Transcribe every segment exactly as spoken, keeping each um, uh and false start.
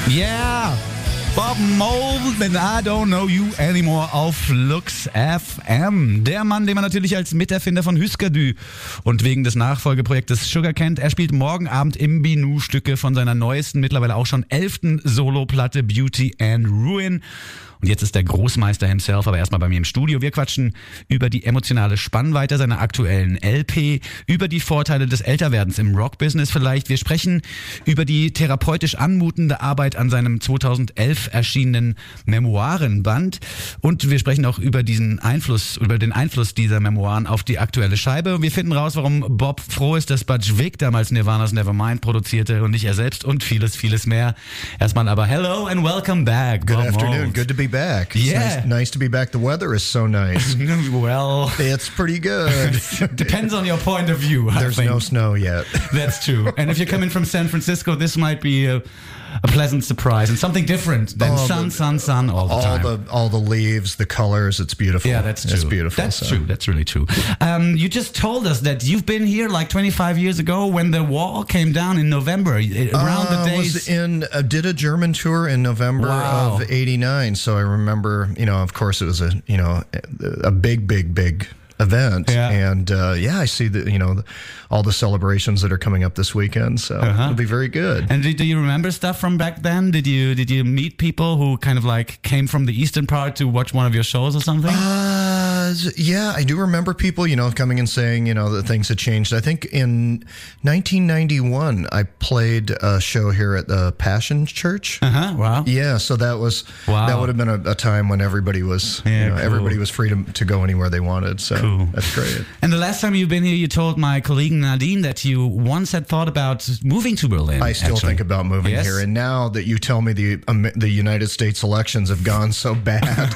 Yeah! Bob Mould, and I don't know you anymore auf Lux F M. Der Mann, den man natürlich als Miterfinder von Hüskadü und wegen des Nachfolgeprojektes Sugar kennt. Er spielt morgen Abend im Binu Stücke von seiner neuesten, mittlerweile auch schon elften Soloplatte Beauty and Ruin. Und jetzt ist der Großmeister himself aber erstmal bei mir im Studio. Wir quatschen über die emotionale Spannweite seiner aktuellen L P, über die Vorteile des Älterwerdens im Rockbusiness vielleicht. Wir sprechen über die therapeutisch anmutende Arbeit an seinem zweitausendelf erschienenen Memoirenband. Und wir sprechen auch über diesen Einfluss, über den Einfluss dieser Memoiren auf die aktuelle Scheibe. Wir finden raus, warum Bob froh ist, dass Butch Vig damals Nirvana's Nevermind produzierte und nicht er selbst und vieles, vieles mehr. Erstmal aber hello and welcome back. Good Bob afternoon. Mould. Good to be back. It's Yeah. nice, nice to be back. The weather is so nice. Well, It's pretty good. depends on your point of view, I There's think. no snow yet. That's true. And if you're coming from San Francisco, this might be a, a pleasant surprise and something different than Oh, sun, the- sun, sun all the all time. the all the leaves, the colors. It's beautiful. Yeah, that's true. It's beautiful. That's so. true. That's really true. Um, you just told us that you've been here like twenty-five years ago when the wall came down in November, uh, around Uh, the days. was in uh, did a German tour in November Wow. of eighty-nine. So I remember, you know, of course, it was a you know a big, big, big event. Yeah. And uh, yeah, I see the you know the, all the celebrations that are coming up this weekend. So Uh-huh. it'll be very good. And do, do you remember stuff from back then? Did you did you meet people who kind of like came from the eastern part to watch one of your shows or something? Uh, yeah, I do remember people, you know, coming and saying, you know, that things had changed. I think in nineteen ninety-one, I played a show here at the Passion Church. Uh huh. Wow. Yeah, so that was Wow. that would have been a, a time when everybody was, Yeah, you know, cool. everybody was free to, to go anywhere they wanted. So Cool. that's great. And the last time you've been here, you told my colleague Nadine that you once had thought about moving to Berlin. I still actually. think about moving Yes? here, and now that you tell me the um, the United States elections have gone so bad,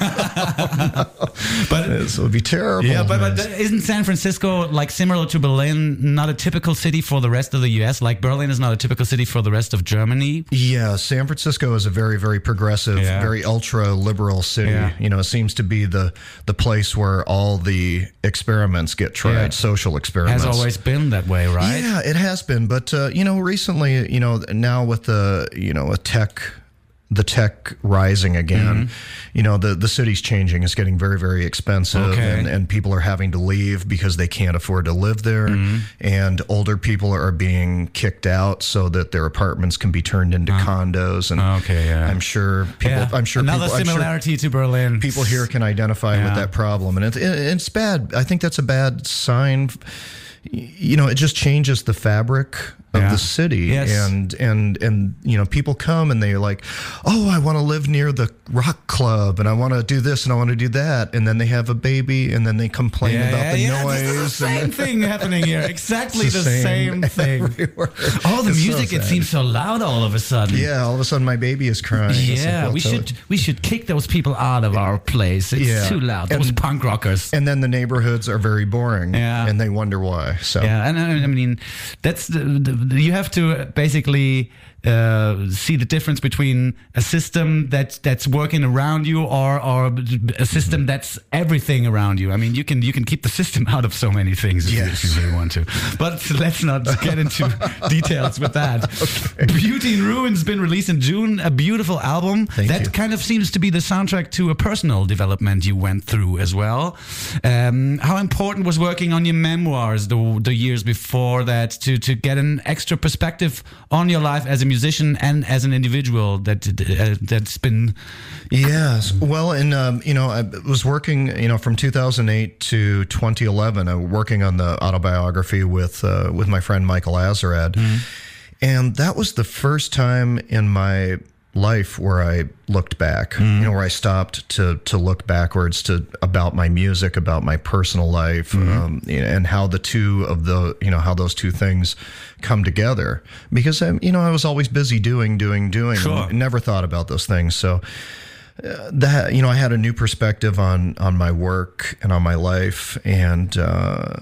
But this will be terrible. yeah, but, but isn't San Francisco like similar to Berlin? Not a typical city for the rest of the U S. Like Berlin is not a typical city for the rest of Germany. Yeah, San Francisco is a very, very progressive, Yeah. very ultra liberal city. Yeah. You know, it seems to be the the place where all the experiments get tried, Yeah. social experiments. Has always been that way, right? Yeah, it has been. But uh, you know, recently, you know, now with the you know a tech. The tech rising again, Mm-hmm. you know, the, the city's changing. It's getting very, very expensive, Okay. and, and people are having to leave because they can't afford to live there. Mm-hmm. And older people are being kicked out so that their apartments can be turned into condos. And Okay, yeah. I'm sure people. Yeah. I'm sure Another people, I'm sure similarity to Berlin. people here can identify Yeah. with that problem, and it, it, it's bad. I think that's a bad sign. You know, it just changes the fabric of Yeah. the city, Yes. and and and you know, people come and they're like, "Oh, I want to live near the rock club, and I want to do this, and I want to do that," and then they have a baby, and then they complain Yeah, about yeah, the yeah. noise. It's the same and thing happening here. Exactly it's the same, thing. everywhere. Oh, the It's so music! It sad. seems so loud all of a sudden. Yeah, all of a sudden my baby is crying. It's like, Yeah, well, we so- should we should kick those people out of our place. It's Yeah. too loud. Those And- punk rockers. And then the neighborhoods are very boring, Yeah. and they wonder why. So Yeah, and I I mean, that's the, the, you have to basically uh, see the difference between a system that's that's working around you or or a system that's everything around you. I mean, you can you can keep the system out of so many things if, you, if Yes. you really want to. But let's not get into details with that. Beauty and Ruin's been released in June. A beautiful album Thank that you. kind of seems to be the soundtrack to a personal development you went through as well. Um, how important was working on your memoirs the, the years before that to, to get an extra perspective on your life as a musician and as an individual that uh, that's been Yes. Well, and, um, you know, I was working, you know, from two thousand eight to twenty eleven, I was working on the autobiography with, uh, with my friend Michael Azerrad. And that was the first time in my life where I looked back, you know, where I stopped to, to look backwards to about my music, about my personal life, um, and how the two of the, you know, how those two things come together. Because, I'm, you know, I was always busy doing, doing, doing, Sure. and never thought about those things. So, uh, that, you know, I had a new perspective on, on my work and on my life. And, uh,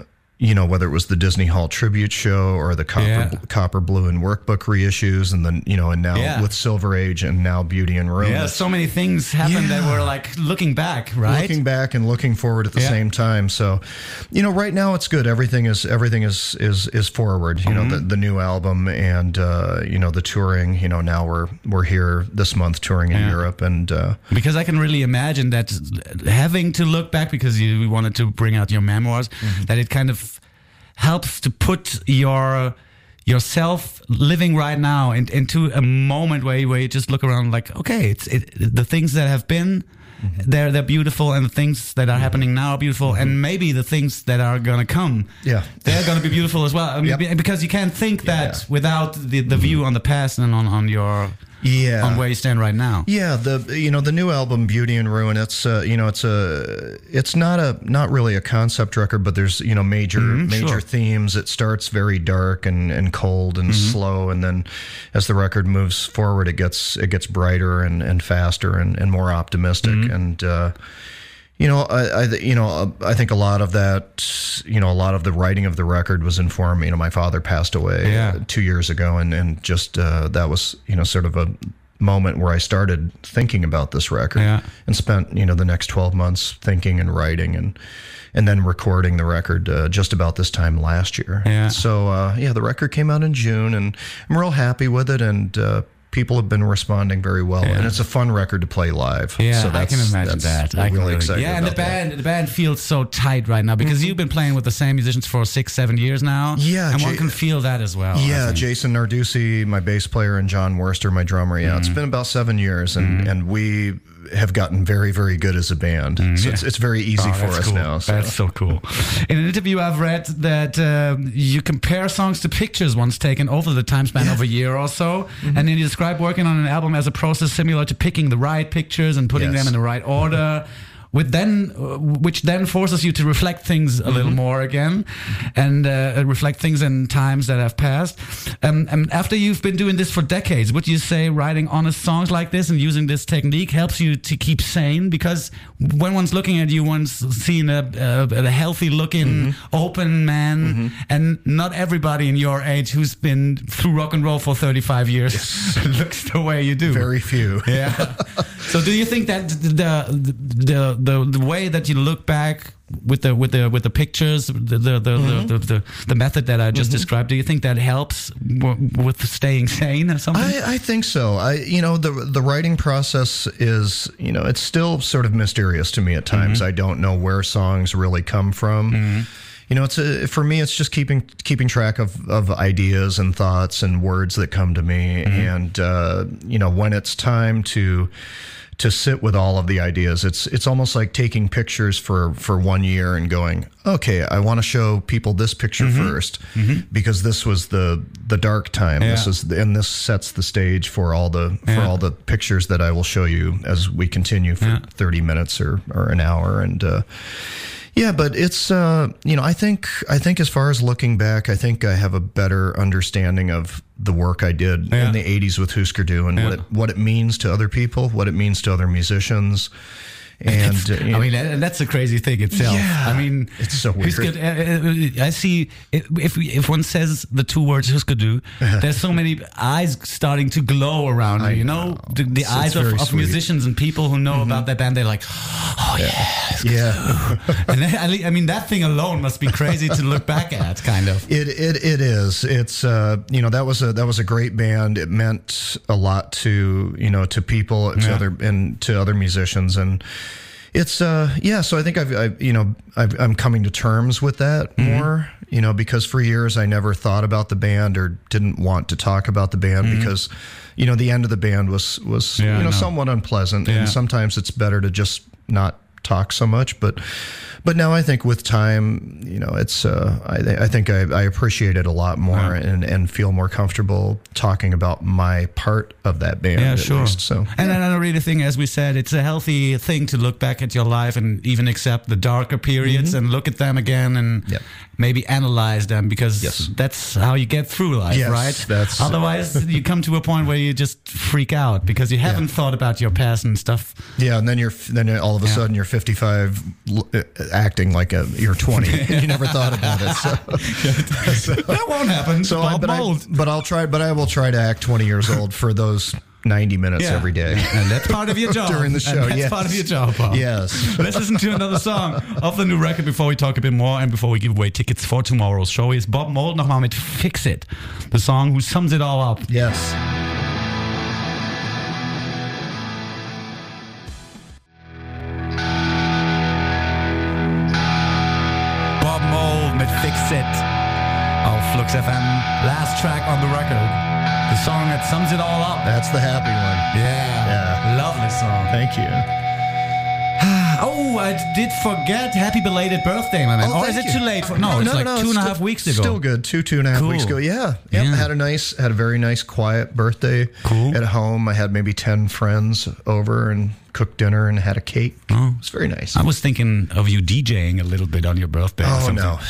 you know, whether it was the Disney Hall tribute show or the Copper, Yeah. Copper Blue and Workbook reissues, and then, you know, and now Yeah. with Silver Age and now Beauty and Ruin. Yeah, so many things happened that Yeah. were like looking back, right? Looking back and looking forward at the Yeah. same time. So, you know, right now it's good. Everything is everything is is is forward. You know, the, the new album and uh, you know, the touring. You know, now we're we're here this month touring in Yeah. Europe, and uh, Because I can really imagine that having to look back, because you wanted to bring out your memoirs, Mm-hmm. that it kind of helps to put your yourself living right now in, into a moment where you, where you just look around like, okay, it's it, the things that have been, Mm-hmm. they're they're beautiful, and the things that are happening now are beautiful, Mm-hmm. and maybe the things that are gonna come, Yeah. they're gonna be beautiful as well. I mean, Yep. be- because you can't think that Yeah. without the the view on the past and on on your yeah. on where you stand right now. Yeah, the you know the new album Beauty and Ruin. It's uh, you know it's a it's not a not really a concept record, but there's you know major major sure. themes. It starts very dark and, and cold and slow, and then as the record moves forward, it gets it gets brighter and, and faster and, and more optimistic. And uh, you know I, I you know I think a lot of that you know a lot of the writing of the record was informed. You know, my father passed away Yeah. uh, two years ago, and and just uh, that was you know sort of a moment where I started thinking about this record Yeah. and spent you know the next twelve months thinking and writing and and then recording the record uh, just about this time last year. Yeah. So uh, yeah, the record came out in June, and I'm real happy with it, and uh, people have been responding very well, and it's a fun record to play live. Yeah, so I that's, can imagine that's that. we're I can really really- excited. Yeah, and the about that. band, the band feels so tight right now because you've been playing with the same musicians for six, seven years now. Yeah, and one Jay- can feel that as well. I Yeah, think. Jason Narducci, my bass player, and John Worster, my drummer. Yeah, Mm-hmm. it's been about seven years, and, and we have gotten very, very good as a band. So it's, it's very easy Oh, for that's us cool. now. So. That's so cool. In an interview, I've read that um you compare songs to pictures once taken over the time span of a year or so, Mm-hmm. and then you describe working on an album as a process similar to picking the right pictures and putting Yes. them in the right order. With then, uh, which then forces you to reflect things a little more again, and uh, reflect things in times that have passed. Um, and after you've been doing this for decades, would you say writing honest songs like this and using this technique helps you to keep sane? Because when one's looking at you, one's seeing a, a, a healthy-looking, open man, and not everybody in your age who's been through rock and roll for thirty-five years looks the way you do. Very few. Yeah. So, do you think that the the the the way that you look back with the with the with the pictures, the the the Mm-hmm. the, the, the method that I just described, do you think that helps w- with staying sane or something? I, I think so. I, you know, the the writing process is, you know, it's still sort of mysterious to me at times. Mm-hmm. I don't know where songs really come from. You know, it's a, for me, it's just keeping keeping track of, of ideas and thoughts and words that come to me, and uh, you know, when it's time to to sit with all of the ideas, it's it's almost like taking pictures for for one year and going, okay, I want to show people this picture first because this was the the dark time. This Yeah. is the, and this sets the stage for all the for Yeah. all the pictures that I will show you as we continue for Yeah. thirty minutes or or an hour. And uh, yeah, but it's uh, you know, I think I think as far as looking back, I think I have a better understanding of the work I did Yeah. in the eighties with Husker Du and what Yeah. it what it means to other people, what it means to other musicians. And uh, you I know, mean, that, that's a crazy thing itself. Yeah. I mean, It's so weird. Husker, uh, uh, I see it, if we, if one says the two words Husker Du, there's so many eyes starting to glow around you. You know, know. the, the It's- eyes it's of, very of sweet. musicians and people who know about that band. They're like, oh yeah, yeah. and then, I le- I mean, that thing alone must be crazy to look back at, kind of. It it it is. It's uh you know that was a that was a great band. It meant a lot to you know to people, to Yeah. other and to other musicians, and it's uh yeah. So I think I've I, you know I've, I'm coming to terms with that Mm-hmm. more. You know, because for years I never thought about the band or didn't want to talk about the band because you know the end of the band was was Mm-hmm. Yeah, I you know, know. somewhat unpleasant, Yeah. and sometimes it's better to just not talk so much, but but now I think with time, you know, it's uh, I, I think I, I appreciate it a lot more Yeah. and, and feel more comfortable talking about my part of that band. Yeah, at sure. least, so And then I really think, as we said, it's a healthy thing to look back at your life and even accept the darker periods and look at them again and Yep. maybe analyze them, because Yes. that's how you get through life, Yes, right? that's- Otherwise, you come to a point where you just freak out because you haven't thought about your past and stuff. yeah, and then you're then all of a Yeah. sudden you're fifty-five, l- uh, acting like a, you're twenty and you never thought about it. So, so that won't happen. So, I, but, I, but I'll try. But I will try to act twenty years old for those ninety minutes yeah. every day. And that's part of your job. During the show, and that's yes. part of your job, Bob. Yes. Let's listen to another song of the new record before we talk a bit more and before we give away tickets for tomorrow's show. Is Bob Mould nochmal mit Fix It, the song who sums it all up. Yes. Bob Mould mit Fix It auf Flux F M. Last track on the record. The song that sums it all up. That's the happy one. Yeah. Yeah. Lovely song. Thank you. Oh, I did forget. Happy belated birthday, my man. Oh, or is it you. too late? For, no, it's no, like no, two and a still, half weeks ago. Still good. Two, two and a half cool. weeks ago. Yeah. Yep. Yeah. Had a nice, had a very nice, quiet birthday cool. at home. I had maybe ten friends over and cooked dinner and had a cake. Oh. It was very nice. I was thinking of you DJing a little bit on your birthday. Oh, or something. no.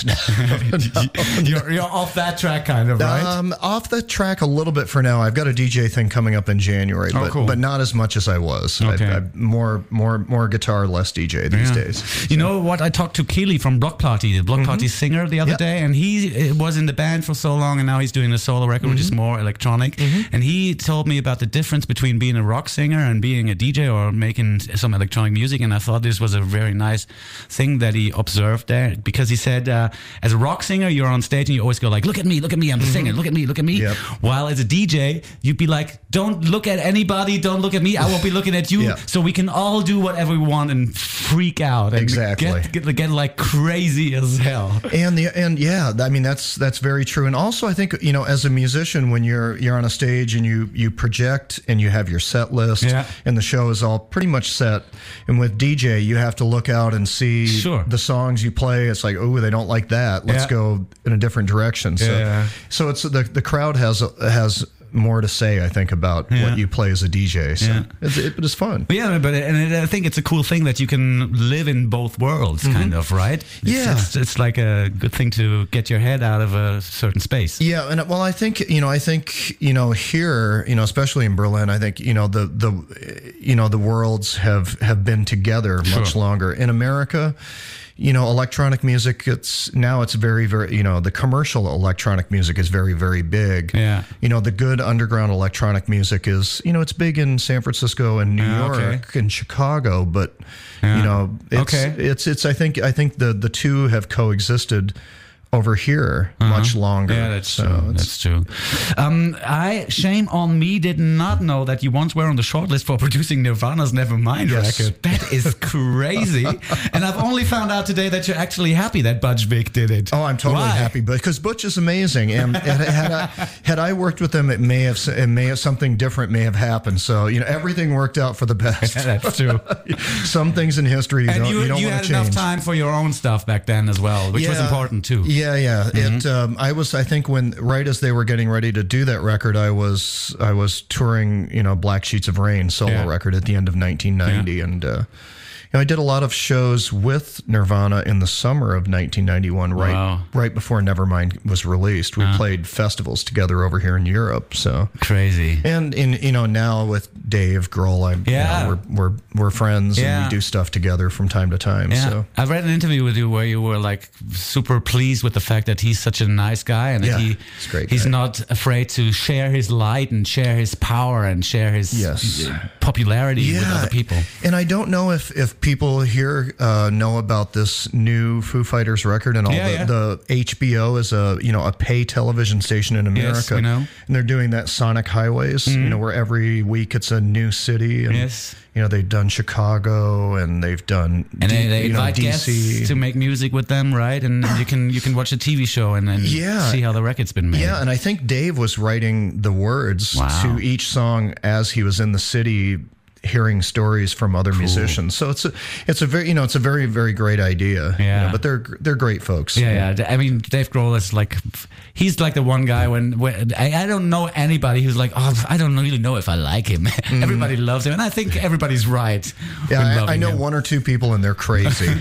no. you're, you're off that track, kind of, right? Um, off the track a little bit for now. I've got a D J thing coming up in January, oh, but, cool. but not as much as I was. Okay. I, I, more, more, more guitar, less D J these yeah. days. You know what? I talked to Keely from Block Party, the Block mm-hmm. Party singer, the other yep. day, and he was in the band for so long, and now he's doing a solo record, mm-hmm. which is more electronic. Mm-hmm. And he told me about the difference between being a rock singer and being a D J or making some electronic music. And I thought this was a very nice thing that he observed there, because he said, uh, as a rock singer, you're on stage and you always go like, look at me, look at me, I'm the mm-hmm. singer, look at me, look at me. Yep. While as a D J, you'd be like, don't look at anybody, don't look at me, I won't be looking at you. Yep. So we can all do whatever we want and freak out and exactly. get, get, get like crazy as hell. And the and yeah, I mean that's that's very true. And also, I think, you know, as a musician, when you're you're on a stage and you you project and you have your set list, yeah. and the show is all pretty much set. And with D J, you have to look out and see sure. the songs you play. It's like, oh, they don't like that. Let's yeah. go in a different direction. So yeah. so it's the the crowd has has more to say, I think, about yeah. what you play as a D J. So yeah. it's, it, it is fun. But yeah, but and it, I think it's a cool thing that you can live in both worlds, mm-hmm. kind of, right? It's, yeah, it's, it's like a good thing to get your head out of a certain space. Yeah, and well, I think you know, I think you know, here, you know, especially in Berlin, I think you know the the you know the worlds have have been together sure. much longer. In America, you know, electronic music, it's now it's very, very, you know, the commercial electronic music is very, very big. Yeah. You know, the good underground electronic music is, you know, it's big in San Francisco and New uh, York okay. and Chicago, but, yeah. you know, it's, okay. it's, it's, I think, I think the, the two have coexisted over here uh-huh. much longer. Yeah, that's so true. That's true. Um, I, shame on me, did not know that you once were on the shortlist for producing Nirvana's Nevermind yes. record. That is crazy. And I've only found out today that you're actually happy that Butch Vig did it. Oh, I'm totally Why? happy, because Butch is amazing, and, and had I had I worked with him, it may have it may have something different may have happened. So you know, everything worked out for the best. Yeah, that's true. Some things in history you and don't you, you don't you want had to change. enough time for your own stuff back then as well, which yeah, was important too. Yeah. Yeah, yeah. Mm-hmm. It. Um, I was. I think when right as they were getting ready to do that record, I was. I was touring. You know, Black Sheets of Rain solo yeah. record at the end of nineteen ninety, yeah. and. Uh, You know, I did a lot of shows with Nirvana in the summer of nineteen ninety-one, right wow. right before Nevermind was released. We uh. played festivals together over here in Europe. So crazy. And in you know now with Dave Grohl, I, yeah, you know, we're we're we're friends yeah. and we do stuff together from time to time. Yeah. So I've read an interview with you where you were like super pleased with the fact that he's such a nice guy and yeah, that he he's, great he's guy. not afraid to share his light and share his power and share his yes. popularity yeah. with other people. And I don't know if if people here uh, know about this new Foo Fighters record and all yeah, the, yeah. the H B O is a you know a pay television station in America. Yes, we know. And they're doing that Sonic Highways, mm-hmm. you know, where every week it's a new city. And, yes. You know, they've done Chicago and they've done and D- they, they you know, invite D C guests to make music with them, right? And you can you can watch a T V show and then yeah. see how the record's been made. Yeah, and I think Dave was writing the words wow. to each song as he was in the city, hearing stories from other cool. musicians. So it's a it's a very you know it's a very very great idea. Yeah. You know, but they're they're great folks. Yeah, yeah. I mean, Dave Grohl is like, he's like the one guy when, when I, I don't know anybody who's like, oh, I don't really know if I like him. Mm-hmm. Everybody loves him, and I think everybody's right. Yeah, I, I know him. one or two people, and they're crazy.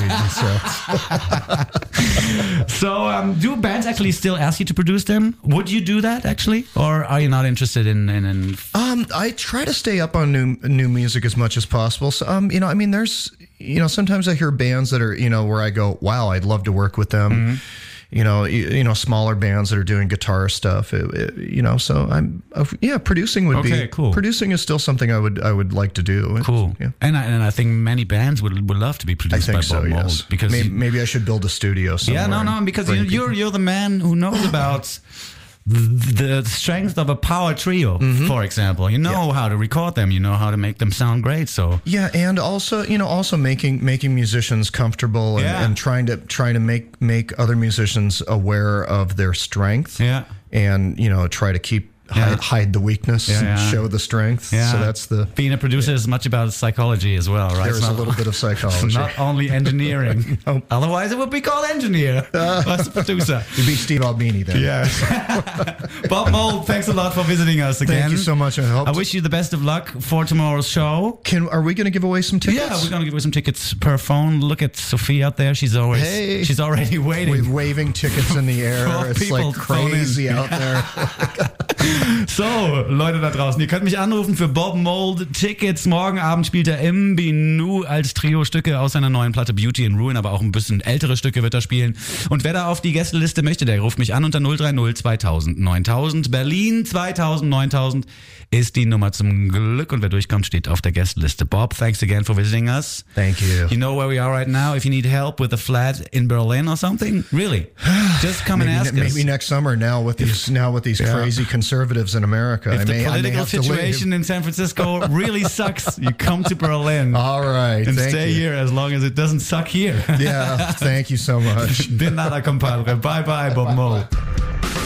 so so um, do bands actually still ask you to produce them? Would you do that actually, or are you not interested in? in, in um, I try to stay up on new new music as much as possible. So, um, you know, I mean, there's you know, sometimes I hear bands that are, you know, where I go, wow, I'd love to work with them. Mm-hmm. You know, you, you know, smaller bands that are doing guitar stuff. It, it, you know, so I'm, uh, yeah, producing would okay, be cool. Producing is still something I would, I would like to do. Cool. Yeah. And I, and I think many bands would would love to be produced I think by so, Bob Mould, yes. because maybe, you, maybe I should build a studio somewhere. Yeah, no, no, because you, you're you're the man who knows about the strength of a power trio, mm-hmm. for example. You know yeah. how to record them. You know how to make them sound great. So yeah, and also you know also making making musicians comfortable and, yeah. and trying to trying to make make other musicians aware of their strength. Yeah, and you know try to keep. Yeah. Hide, hide the weakness yeah, and yeah. show the strength. Yeah. So that's the being a producer yeah. is much about psychology as well, right? There's a little bit of psychology. It's not only engineering. Nope. Otherwise, it would be called engineer. Uh, As a producer, you'd be Steve Albini then. Yeah. Bob Mould, thanks a lot for visiting us again. Thank you so much. I hope. I wish you the best of luck for tomorrow's show. Can are we going to give away some tickets? Yeah, we're going to give away some tickets per phone. Look at Sophie out there. She's always hey. she's already waiting. With waving tickets in the air. It's like crazy out there. So, Leute da draußen, ihr könnt mich anrufen für Bob Mould Tickets. Morgen Abend spielt er im Binu als Trio Stücke aus seiner neuen Platte Beauty and Ruin, aber auch ein bisschen ältere Stücke wird er spielen. Und wer da auf die Gästeliste möchte, der ruft mich an unter null drei null zweitausend neuntausend. Berlin zweitausend neuntausend ist die Nummer zum Glück und wer durchkommt, steht auf der Gästeliste. Bob, thanks again for visiting us. Thank you. You know where we are right now? If you need help with a flat in Berlin or something, really, just come maybe, and ask maybe us. Maybe next summer now with these now with these yeah. crazy conservatives in America. If I the may, political I may have situation to in San Francisco really sucks, you come to Berlin. All right. And thank stay you. here as long as it doesn't suck here. Yeah, thank you so much. De nada, compadre. Bye bye, Bob Mould.